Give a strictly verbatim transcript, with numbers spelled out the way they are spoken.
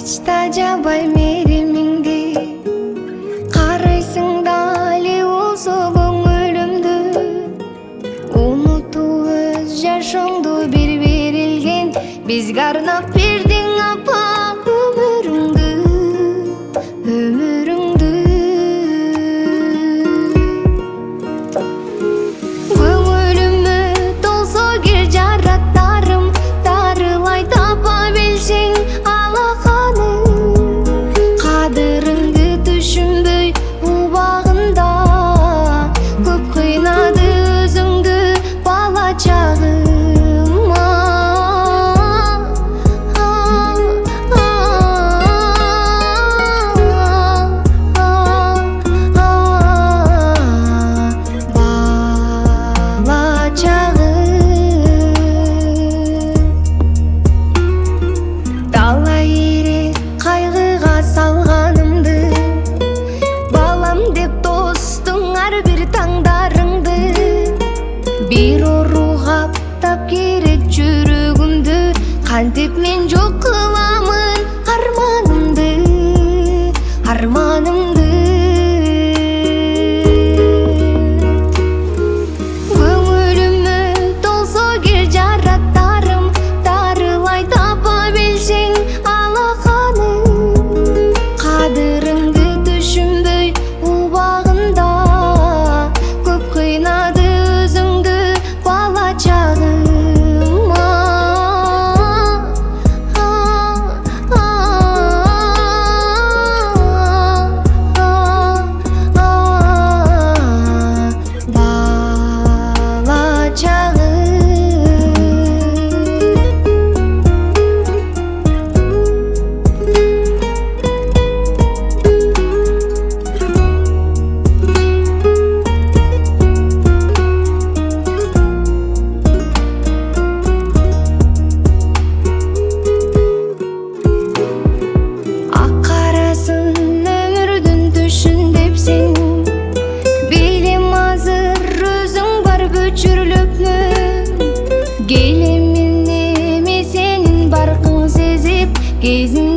Эч тажабай меримиңди, карайсың дали болсо көңүлүмдү. Унутуп өз жашооңду бир берилген, бизге арнап бердиң апа өмүрүңдү, өмүрүңдү. Көңүлүмө толсо кел жараттарым, дарылай тапа билсең алаканым. Кадырыңды түшүнбөй убагында, көп кыйнады өзүңдү бала чагым. Талай ири кайгыга салганымды, балам деп достуң ар бир таңдарыңды. Бир ору каптап керек жүрөгүмдү, кантип мен жок кыламын арманымды, арманымды. Көңүлүмө толсо кел жараттарым, дарылай тапа билсең алаканым. Кадырыңды түшүнбөй убагында, көп кыйнады өзүңдү бала чагым. Бала чагым. Ак карасын өмүрдүн түшүн депсиң, билем азыр өзүң бар көчүрүлүпмү. Келемин эми сенин баркың сезип, кезиң